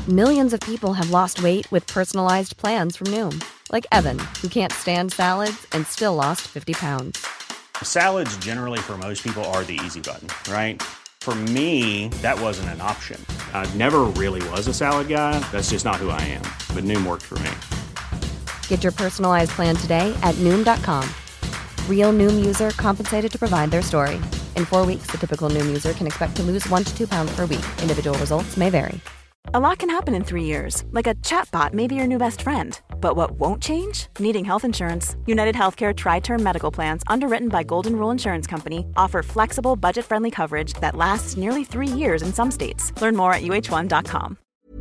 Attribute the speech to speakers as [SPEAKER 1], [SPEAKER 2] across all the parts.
[SPEAKER 1] Millions of people have lost weight with personalized plans from Noom. Like Evan, who can't stand salads and still lost 50 pounds.
[SPEAKER 2] Salads generally for most people are the easy button, right? For me, that wasn't an option. I never really was a salad guy. That's just not who I am. But Noom worked for me.
[SPEAKER 1] Get your personalized plan today at Noom.com. Real Noom user compensated to provide their story. In 4 weeks, the typical Noom user can expect to lose 1 to 2 pounds per week. Individual results may vary.
[SPEAKER 3] A lot can happen in 3 years, like a chatbot may be your new best friend. But what won't change? Needing health insurance. United Healthcare Tri-Term Medical Plans, underwritten by Golden Rule Insurance Company, offer flexible, budget-friendly coverage that lasts nearly 3 years in some states. Learn more at uh1.com.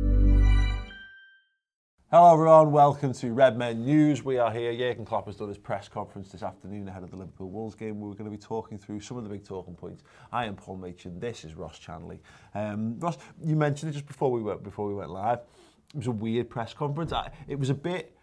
[SPEAKER 4] Hello everyone, welcome to Redmen News. We are here. Jurgen Klopp has done his press conference this afternoon ahead of the Liverpool Wolves game. We're going to be talking through some of the big talking points. I am Paul Machin. This is Ross Chanley. Ross, you mentioned it just before we went live. It was a weird press conference. It was a bit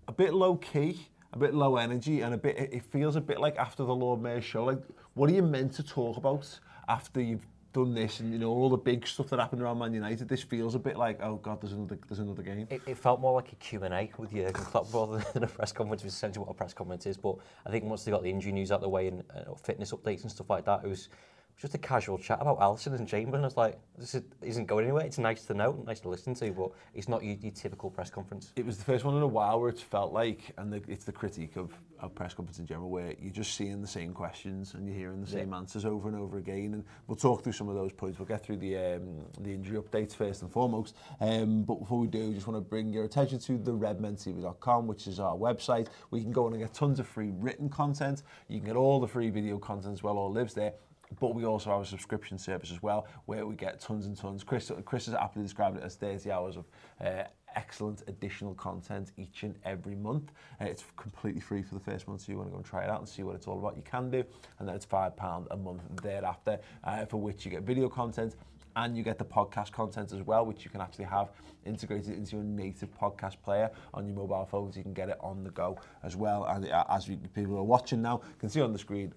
[SPEAKER 4] low key, a bit low energy, and it feels a bit like after the Lord Mayor's show. Like, what are you meant to talk about after you've done this and all the big stuff that happened around Man United? This feels a bit like, oh god, there's another game.
[SPEAKER 5] It felt more like a Q&A with Jurgen Klopp rather than a press conference, which is essentially what a press conference is. But I think once they got the injury news out of the way and fitness updates and stuff like that, it was just a casual chat about Alisson and Chamberlain. I was like, this isn't going anywhere. It's nice to know, nice to listen to, but it's not your typical press conference.
[SPEAKER 4] It was the first one in a while where it's felt like, and it's the critique of press conference in general, where you're just seeing the same questions and you're hearing the same answers over and over again. And we'll talk through some of those points. We'll get through the injury updates first and foremost. But before we do, just want to bring your attention to the redmentv.com, which is our website. We can go on and get tons of free written content. You can get all the free video content as well, all lives there. But we also have a subscription service as well, where we get tons and tons. Chris has aptly described it as 30 hours of excellent additional content each and every month. It's completely free for the first month, so you want to go and try it out and see what it's all about, you can do. And then it's £5 a month thereafter, for which you get video content, and you get the podcast content as well, which you can actually have integrated into your native podcast player on your mobile phones. You can get it on the go as well. And as people are watching now, you can see on the screen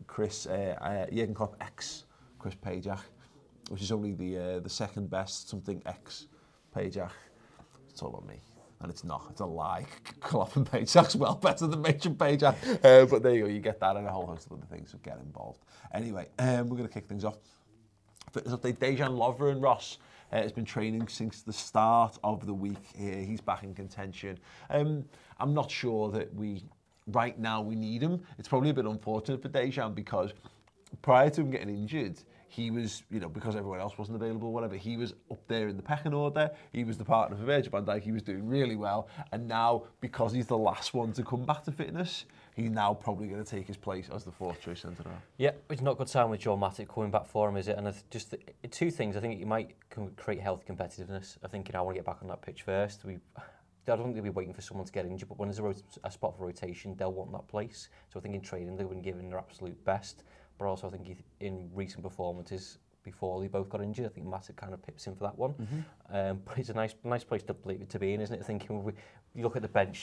[SPEAKER 4] Jurgen Klopp X Chris Pajak, which is only the second best something X Pajak. It's all on me. And it's not. It's a lie. Klopp and Pajak's well better than Machin Pajak. But there you go. You get that and a whole host of other things, so get involved. Anyway, we're going to kick things off. Fitness update, Dejan Lovren, Ross, has been training since the start of the week. He's back in contention. I'm not sure that right now we need him. It's probably a bit unfortunate for Dejan because prior to him getting injured, he was, because everyone else wasn't available, whatever, he was up there in the pecking order. He was the partner for Virgil van Dijk. He was doing really well. And now, because he's the last one to come back to fitness, he's now probably going to take his place as the fourth choice centre-half. Yeah,
[SPEAKER 5] it's not a good time with Joe Matip coming back for him, is it? And just two things. I think it might create healthy competitiveness. I think I want to get back on that pitch first. I don't think they'll be waiting for someone to get injured, but when there's a spot for rotation, they'll want that place. So I think in training, they've been giving their absolute best. But also I think in recent performances before they both got injured, I think Matip kind of pips in for that one. But it's a nice place to be in, isn't it? I think when you look at the bench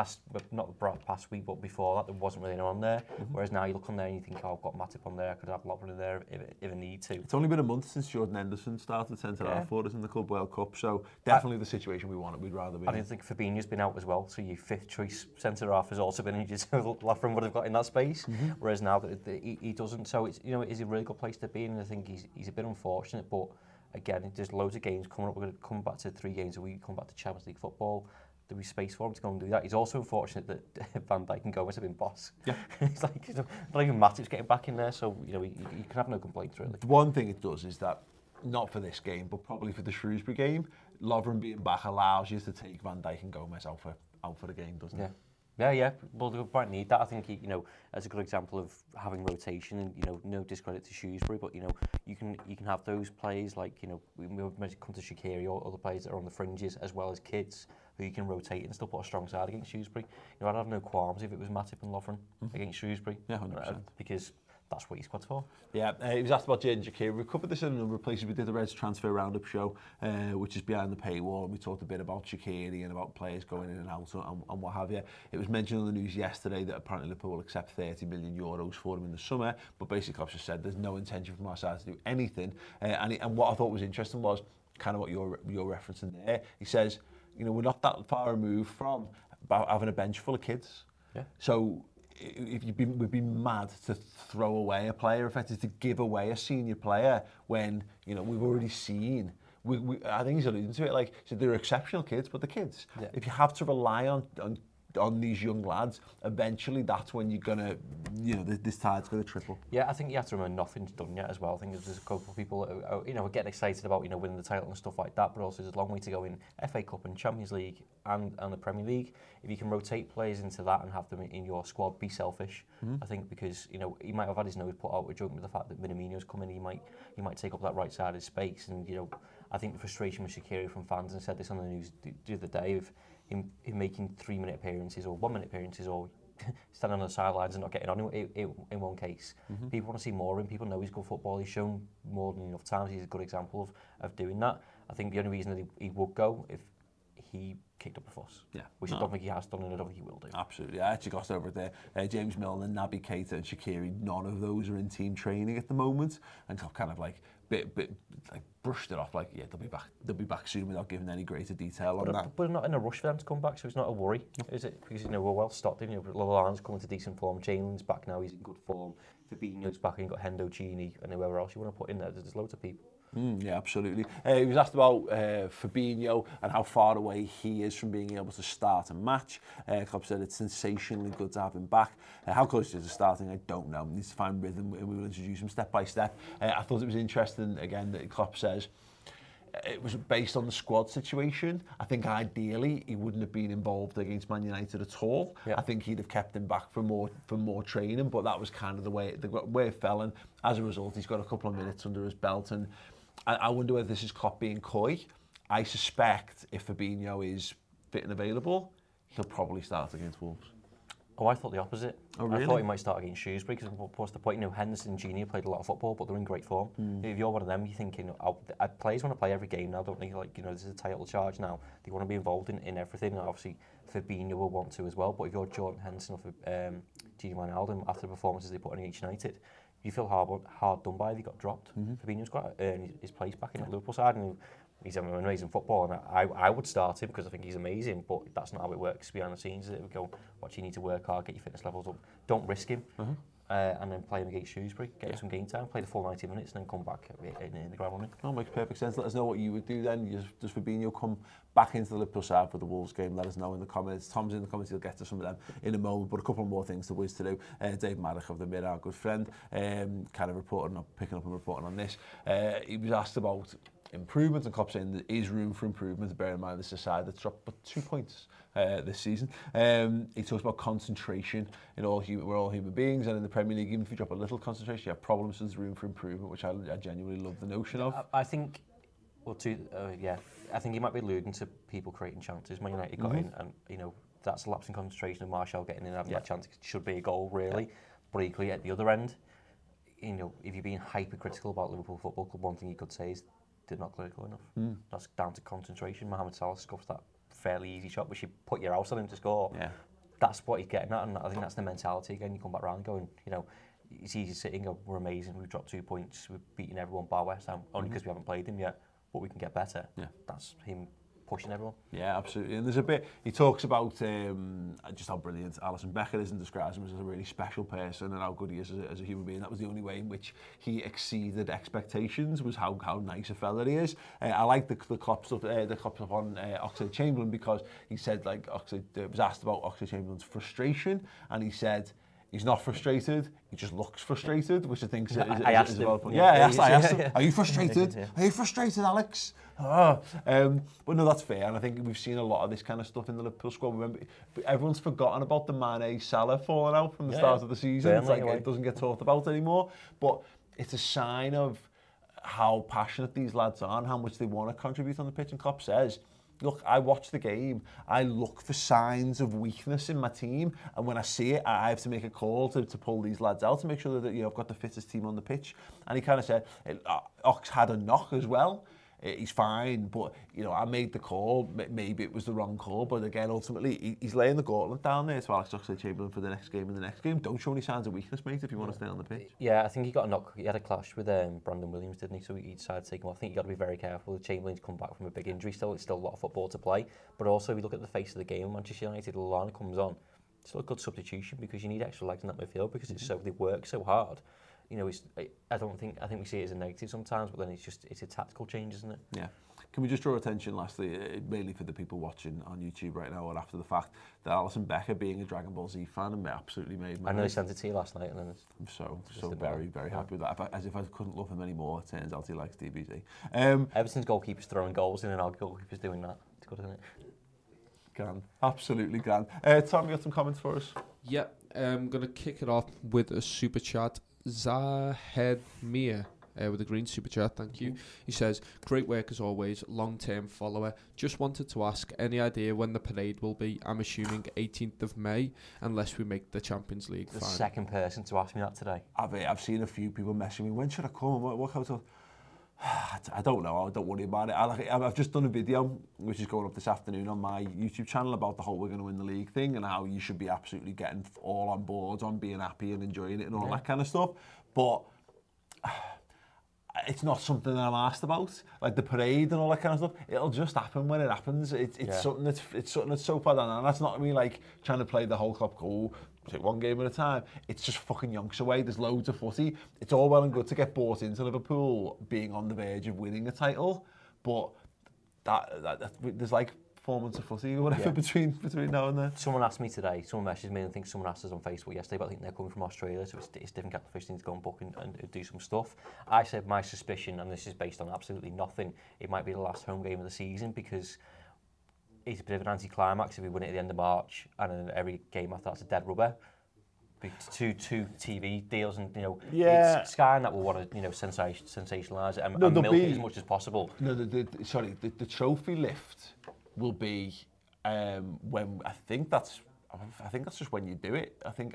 [SPEAKER 5] not past week, but before that, there wasn't really anyone on there. Whereas now you look on there and you think, oh, I've got Matip on there, I could have Lovren in there if I need to.
[SPEAKER 4] It's only been a month since Jordan Henderson started centre-half for us in the Club World Cup, so definitely the situation we want, we'd rather be in.
[SPEAKER 5] I think Fabinho's been out as well, so your fifth choice centre-half has also been injured, so Lovren would have got in that space, whereas now he doesn't. So it's it is a really good place to be in, and I think he's a bit unfortunate, but again, there's loads of games coming up. We're going to come back to 3 games a week, come back to Champions League football. There'll be space for him to go and do that. He's also unfortunate that Van Dijk and Gomez have been boss. Yeah. It's like, not even Matip's getting back in there, so, you can have no complaints, really.
[SPEAKER 4] The one thing it does is that, not for this game, but probably for the Shrewsbury game, Lovren being back allows you to take Van Dijk and Gomez out for the game, doesn't it?
[SPEAKER 5] Yeah. Well, they might need that. I think, as a good example of having rotation, and no discredit to Shrewsbury, but you can have those players like we might come to Shaqiri or other players that are on the fringes as well as kids who you can rotate and still put a strong side against Shrewsbury. I'd have no qualms if it was Matip and Lovren against Shrewsbury.
[SPEAKER 4] Yeah, 100%.
[SPEAKER 5] Because that's what your squad's for.
[SPEAKER 4] Yeah, he was asked about Xherdan Shaqiri. We covered this in a number of places. We did the Reds Transfer Roundup show, which is behind the paywall, and we talked a bit about Shaqiri and about players going in and out and what have you. It was mentioned on the news yesterday that apparently Liverpool will accept €30 million for him in the summer, but basically Klopp just said there's no intention from our side to do anything. And what I thought was interesting was kind of what you're referencing there. He says, you know, we're not that far removed from having a bench full of kids. Yeah. So if we'd be mad to throw away a player, effectively to give away a senior player when, you know, we've already seen. I think he's alluding to it, like, so they're exceptional kids, but the kids. Yeah. If you have to rely on these young lads, eventually that's when you're gonna, you know, this tide's gonna triple.
[SPEAKER 5] Yeah, I think you have to remember nothing's done yet as well. I think there's a couple of people that are, you know, are getting excited about, you know, winning the title and stuff like that, but also there's a long way to go in FA Cup and Champions League and the Premier League. If you can rotate players into that and have them in your squad, be selfish. I think, because, you know, he might have had his nose put out with joking with the fact that Minamino's coming, he might take up that right side of space, and, you know, I think the frustration with Shaqiri from fans, and I said this on the news the other day, of him making 3-minute appearances or 1-minute appearances, or standing on the sidelines and not getting on in one case. People want to see more of him. People know he's good football. He's shown more than enough times. He's a good example of doing that. I think the only reason that he would go if he kicked up a fuss, which I don't think he has done, and I don't think he will do.
[SPEAKER 4] Absolutely. I actually got over there. James Milner, Naby Keita and Shaqiri, none of those are in team training at the moment, and kind of like brushed it off, like, yeah, they'll be back soon, without giving any greater detail on that.
[SPEAKER 5] But not in a rush for them to come back, so it's not a worry, is it? Because, you know, we're well stocked. You know, Lallana's coming to decent form, Chamberlain's back now, he's in good form, Fabinho's back, and you've got Hendo, Gini, and whoever else you want to put in there. There's loads of people.
[SPEAKER 4] Yeah, absolutely. He was asked about Fabinho and how far away he is from being able to start a match. Klopp said it's sensationally good to have him back. How close he is to starting, I don't know. He needs to find rhythm, and we will introduce him step by step. I thought it was interesting, again, that Klopp says it was based on the squad situation. I think ideally he wouldn't have been involved against Man United at all. Yeah. I think he'd have kept him back for more training, but that was kind of the way it fell. And as a result, he's got a couple of minutes under his belt, and I wonder whether this is Klopp being coy. I suspect if Fabinho is fit and available, he'll probably start against Wolves.
[SPEAKER 5] Oh, I thought the opposite.
[SPEAKER 4] Oh, really?
[SPEAKER 5] I thought he might start against Shrewsbury, because what's the point? You know, Henderson and Gini played a lot of football, but they're in great form. If you're one of them, you're thinking, players want to play every game now, don't they? Like, you know, there's a title charge now. They want to be involved in everything, and obviously Fabinho will want to as well. But if you're Jordan Henderson or Gini Wijnaldum, after the performances they put on against United, you feel hard done by if he got dropped. Fabinho's got to earn his place back in the Liverpool side, and he's an amazing footballer, and I would start him because I think he's amazing, but that's not how it works behind the scenes. We go, watch, you need to work hard, get your fitness levels up, don't risk him, and then play him against Shrewsbury, get him some game time, play the full 90 minutes, and then come back in the ground running.
[SPEAKER 4] That makes perfect sense. Let us know what you would do then. Does Fabinho come back into the Liverpool side for the Wolves game? Let us know in the comments. Tom's in the comments, he'll get to some of them in a moment, but a couple more things to whiz to do. Dave Maddock of the Mirror, our good friend, kind of picking up and reporting on this. He was asked about improvement, and Klopp saying there is room for improvement. Bear in mind this is a side that's dropped but 2 points this season. He talks about concentration. We're all human beings, and in the Premier League, even if you drop a little concentration, you have problems. So there's room for improvement, which I genuinely love the notion of.
[SPEAKER 5] I think, I think he might be alluding to people creating chances. Man United got in, and, you know, that's a lapse in concentration of Martial getting in and having that chance. It should be a goal, really. But equally, at the other end, you know, if you're being hypercritical about Liverpool Football Club, one thing you could say is they're not clinical enough. That's down to concentration. Mohamed Salah scuffed that fairly easy shot, which you put your house on him to score. Yeah. That's what he's getting at, and I think that's the mentality. Again, you come back around going, you know, it's easy sitting, we're amazing, we've dropped 2 points, we've beaten everyone bar West Ham, only because we haven't played them yet, but we can get better. Yeah. That's him pushing everyone.
[SPEAKER 4] Yeah, absolutely. And there's a bit, he talks about just how brilliant Alisson Becker is, and describes him as a really special person and how good he is as a human being. That was the only way in which he exceeded expectations, was how nice a fella he is. I like the Klopp stuff on Oxlade-Chamberlain, because he said, like, was asked about Oxlade-Chamberlain's frustration, and he said, he's not frustrated, he just looks frustrated, which I think is
[SPEAKER 5] I asked him.
[SPEAKER 4] I asked him, are you frustrated? Are you frustrated, Alex? But no, that's fair, and I think we've seen a lot of this kind of stuff in the Liverpool squad. Remember, everyone's forgotten about the Mane-Salah falling out from the start of the season. It's like it doesn't get talked about anymore, but it's a sign of how passionate these lads are and how much they want to contribute on the pitch. And Klopp says, look, I watch the game, I look for signs of weakness in my team, and when I see it, I have to make a call to pull these lads out to make sure that, you know, I've got the fittest team on the pitch. And he kind of said, Ox had a knock as well. he's fine, but you know, I made the call. Maybe it was the wrong call, but again, ultimately, he's laying the gauntlet down there to Alex Oxlade-Chamberlain for the next game and the next game. Don't show any signs of weakness, mate, if you want to stay on the pitch.
[SPEAKER 5] Yeah, I think he got a knock. He had a clash with Brandon Williams, didn't he? So he decided to take him off. I think you got to be very careful. Chamberlain's come back from a big injury. It's still a lot of football to play, but also if you look at the face of the game, Manchester United, Lallana comes on. It's still a good substitution because you need extra legs in that midfield because they work so hard. You know, I think we see it as a negative sometimes, but then it's a tactical change, isn't it?
[SPEAKER 4] Yeah. Can we just draw attention, lastly, mainly for the people watching on YouTube right now or after the fact, that Alisson Becker, being a Dragon Ball Z fan, and absolutely made me.
[SPEAKER 5] I know he sent it to you last night, and then
[SPEAKER 4] I'm so very happy with that. As if I couldn't love him anymore. It turns out he likes DBZ.
[SPEAKER 5] Everton's goalkeeper's throwing goals in, and our goalkeeper's doing that. It's good, isn't it?
[SPEAKER 4] Grand, absolutely grand. Tom, you got some comments for us?
[SPEAKER 6] Yeah, I'm going to kick it off with a super chat. Zahed Mia with a green super chat, thank you. He says, great work as always, long-term follower. Just wanted to ask, any idea when the parade will be? I'm assuming 18th of May, unless we make the Champions League final.
[SPEAKER 5] The second person to ask me that today.
[SPEAKER 4] I've seen a few people messaging me, when should I come? What I don't know, I don't worry about it. I've just done a video, which is going up this afternoon on my YouTube channel, about the whole we're going to win the league thing and how you should be absolutely getting all on board on being happy and enjoying it and all that kind of stuff. But it's not something that I'm asked about, like the parade and all that kind of stuff. It'll just happen when it happens. It's something that's so far down, and that's not me like trying to play the whole club cool. Take one game at a time. It's just fucking yonks away. There's loads of footy. It's all well and good to get bought into Liverpool being on the verge of winning a title, but that there's like 4 months of footy or whatever between now and then.
[SPEAKER 5] Someone asked me today, someone messaged me, and I think someone asked us on Facebook yesterday, but I think they're coming from Australia, so it's different kettle of fish to go and book and do some stuff. I said my suspicion, and this is based on absolutely nothing, it might be the last home game of the season because it's a bit of an anti-climax if we win it at the end of March, and then every game after that's a dead rubber. Two TV deals, and it's Sky and that will want to sensationalise it and milk it as much as possible.
[SPEAKER 4] No, the trophy lift will be when I think that's just when you do it. I think,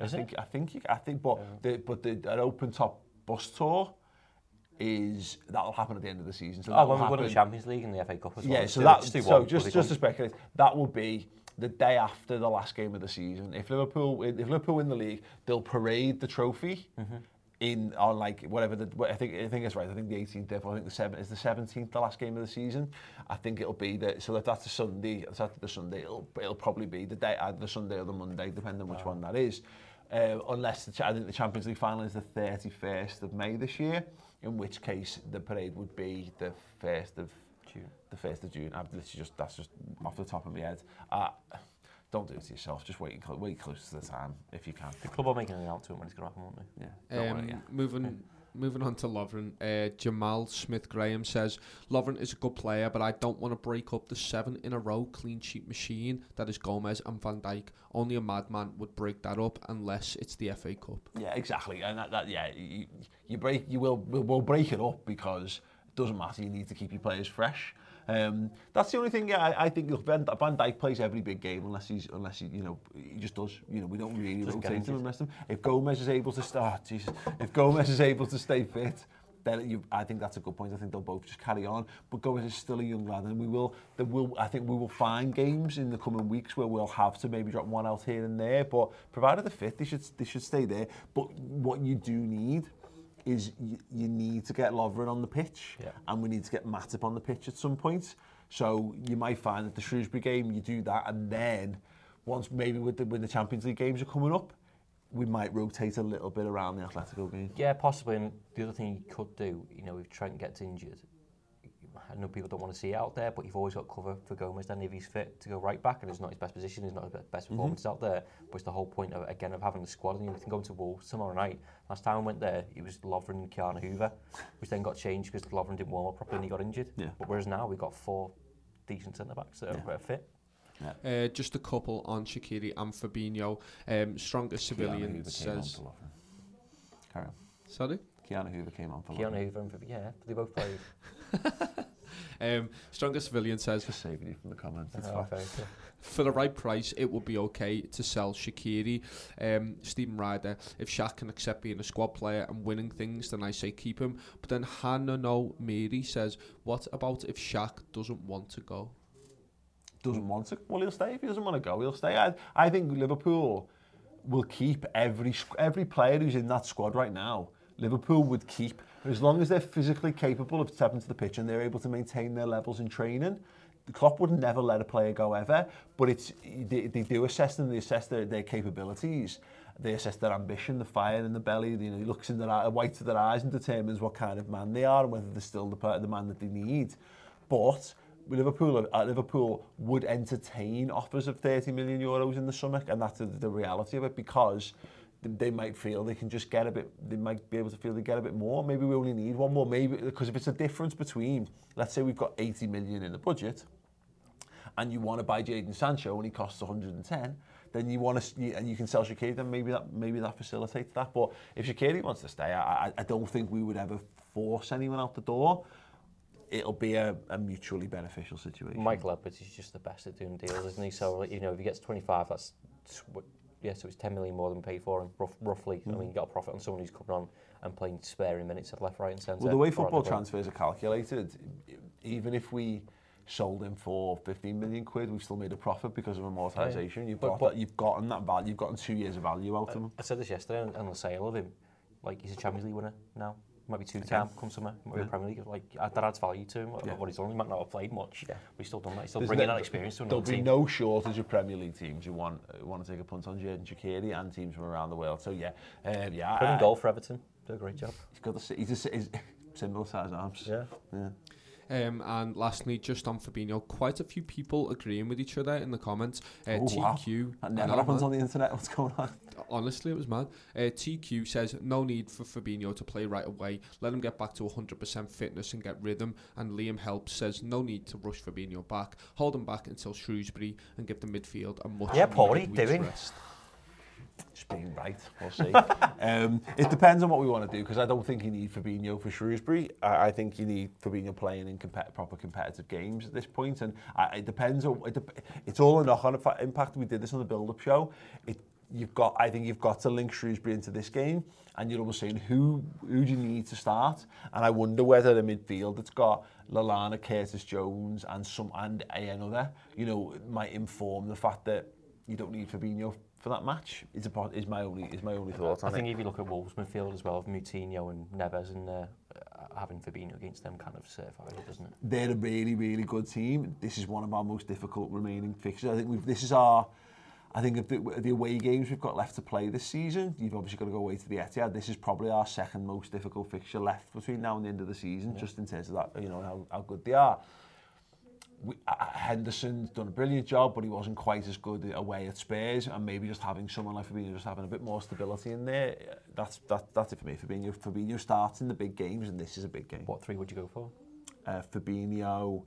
[SPEAKER 4] but an open top bus tour that'll happen at the end of the season. So
[SPEAKER 5] when we win the Champions League and the FA Cup as well.
[SPEAKER 4] Yeah, just to speculate, that will be the day after the last game of the season. If Liverpool win the league, they'll parade the trophy on like whatever I think it's right. I think the 18th. I think the 17th, the last game of the season. I think it'll be so if that's a Sunday, Saturday, Sunday, it'll probably be the day, either the Sunday or the Monday, depending on which one that is. Unless I think the Champions League final is the 31st of May this year, in which case the parade would be the 1st of June. The 1st of June. That's just off the top of my head. Don't do it to yourself. Just wait close to the time if you can.
[SPEAKER 5] The club will make an announcement when it's going to happen, won't they?
[SPEAKER 6] Yeah. Moving on to Lovren, Jamal Smith-Graham says, Lovren is a good player, but I don't want to break up the 7 in a row clean sheet machine that is Gomez and Van Dijk. Only a madman would break that up unless it's the FA Cup.
[SPEAKER 4] Yeah, exactly. And you will break it up because it doesn't matter. You need to keep your players fresh. That's the only thing. Yeah, I think Van Dijk plays every big game unless he just does. We don't really rotate him unless him. If Gomez is able to stay fit, then I think that's a good point. I think they'll both just carry on. But Gomez is still a young lad, and I think we will find games in the coming weeks where we'll have to maybe drop one out here and there. But provided they're fit, they should stay there. But what you do need is you need to get Lovren on the pitch, and we need to get Matip on the pitch at some point. So you might find that the Shrewsbury game, you do that, and then once maybe when the Champions League games are coming up, we might rotate a little bit around the Atletico game.
[SPEAKER 5] Yeah, possibly. And the other thing you could do, if Trent gets injured, I know people don't want to see it out there, but you've always got cover for Gomez then if he's fit to go right back, and it's not his best position, it's not his best performance out there, but it's the whole point of having the squad. And we can go to Wolves tomorrow night. Last time we went there, it was Lovren and Keanu Hoover, which then got changed because Lovren didn't warm up properly and he got injured. Yeah. But whereas now we've got 4 decent centre-backs that are fit.
[SPEAKER 6] Yeah. Just a couple on Shaqiri and Fabinho. Strongest Civilian says...
[SPEAKER 4] Carry on.
[SPEAKER 6] Sorry?
[SPEAKER 4] Keanu Hoover came on for
[SPEAKER 5] Keanu Hoover and Fabinho, they both played.
[SPEAKER 6] Stronger Civilian says,
[SPEAKER 4] Just saving you from the comments. It's
[SPEAKER 5] Oh,
[SPEAKER 4] fine.
[SPEAKER 5] very good.
[SPEAKER 6] for the right price, it would be okay to sell Shaqiri. Stephen Ryder, if Shaq can accept being a squad player and winning things, then I say keep him. But then Hanano Mary says, what about if Shaq doesn't want to go?
[SPEAKER 4] Doesn't want to? Well, he'll stay. If he doesn't want to go, he'll stay. I think Liverpool will keep every player who's in that squad right now. Liverpool would keep, as long as they're physically capable of stepping to the pitch and they're able to maintain their levels in training. The Klopp would never let a player go ever, but they do assess them. They assess their capabilities. They assess their ambition, the fire in the belly. You know, he looks in the whites of their eyes and determines what kind of man they are and whether they're still the man that they need. But Liverpool would entertain offers of €30 million in the summer, and that's the reality of it, because they might feel they can just get a bit. They might be able to feel they get a bit more. Maybe we only need one more. Maybe because if it's a difference between, let's say we've got 80 million in the budget, and you want to buy Jadon Sancho and he costs 110, then you want to, and you can sell Shaqiri, then maybe that facilitates that. But if Shaqiri wants to stay, I don't think we would ever force anyone out the door. It'll be a mutually beneficial situation.
[SPEAKER 5] Michael Edwards is just the best at doing deals, isn't he? So, you know, if he gets 25, that's so it's 10 million more than paid for him, roughly. I mean, you got a profit on someone who's coming on and playing sparing minutes at left, right, and centre.
[SPEAKER 4] Well, the way football transfers are calculated, even if we sold him for 15 million quid, we've still made a profit because of amortisation. Yeah. You've gotten that value. You've gotten 2 years of value out of him.
[SPEAKER 5] I said this yesterday on the sale of him. Like, he's a Champions League winner now. Might be two-time come summer. Might be a Premier League. Like, that adds value to him. What he's done, he might not have played much, but he's still done that. He's still bringing that experience to another team.
[SPEAKER 4] There'll be no shortage of Premier League teams who want to take a punt on Jadon Shaqiri, and teams from around the world. So
[SPEAKER 5] Put him in goal for Everton. Do a great job.
[SPEAKER 4] He's similar size arms.
[SPEAKER 5] Yeah.
[SPEAKER 6] And lastly, just on Fabinho, quite a few people agreeing with each other in the comments. TQ,
[SPEAKER 4] wow. That never happens on the internet. What's going on?
[SPEAKER 6] Honestly, it was mad. TQ says, no need for Fabinho to play right away. Let him get back to 100% fitness and get rhythm. And Liam Helps says, no need to rush Fabinho back. Hold him back until Shrewsbury and give the midfield a much
[SPEAKER 5] Paul, what are you doing?
[SPEAKER 6] Rest.
[SPEAKER 4] Just being right, we'll see. It depends on what we want to do, because I don't think you need Fabinho for Shrewsbury. I think you need Fabinho playing in proper competitive games at this point, and it depends on. It's all a knock-on impact. We did this on the build-up show. I think you've got to link Shrewsbury into this game, and you're almost saying who do you need to start? And I wonder whether the midfield that's got Lallana, Curtis Jones, and another, might inform the fact that you don't need Fabinho for that match. Is my only thought.
[SPEAKER 5] I think if you look at Wolves midfield as well, of Moutinho and Neves, and having Fabinho against them kind of certifies it, doesn't it?
[SPEAKER 4] They're a really, really good team. This is one of our most difficult remaining fixtures. I think of the away games we've got left to play this season, you've obviously got to go away to the Etihad. This is probably our second most difficult fixture left between now and the end of the season, just in terms of that, how good they are. Henderson's done a brilliant job, but he wasn't quite as good away at Spurs, and maybe just having someone like Fabinho just having a bit more stability in there, that's it for me. Fabinho starts in the big games, and this is a big game.
[SPEAKER 5] What three would you go for?
[SPEAKER 4] Fabinho,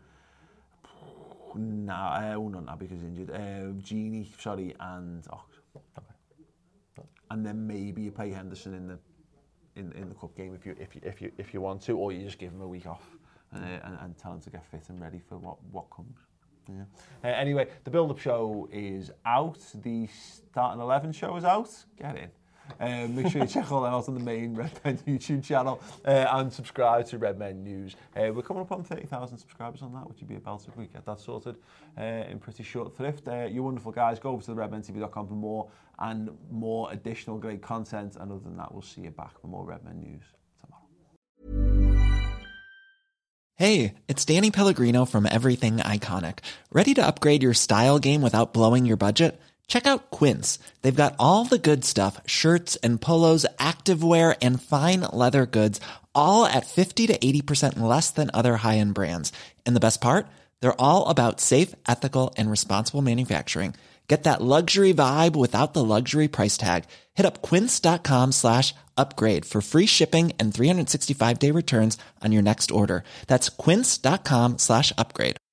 [SPEAKER 4] not Naby because he's injured. Gini, and Ox.
[SPEAKER 5] Okay.
[SPEAKER 4] And then maybe you play Henderson in the cup game if you want to, or you just give him a week off. And tell him to get fit and ready for what comes. Yeah. Anyway, the build-up show is out. The Starting 11 show is out. Get in. Make sure you check all that out on the main Red Men YouTube channel and subscribe to Red Men News. We're coming up on 30,000 subscribers on that, which would be a belter if we get that sorted in pretty short thrift. You wonderful guys, go over to theredmentv.com for more additional great content. And other than that, we'll see you back for more Red Men News tomorrow.
[SPEAKER 7] Hey, it's Danny Pellegrino from Everything Iconic. Ready to upgrade your style game without blowing your budget? Check out Quince. They've got all the good stuff, shirts and polos, activewear, and fine leather goods, all at 50 to 80% less than other high-end brands. And the best part? They're all about safe, ethical, and responsible manufacturing. Get that luxury vibe without the luxury price tag. Hit up quince.com/upgrade for free shipping and 365-day returns on your next order. That's quince.com/upgrade.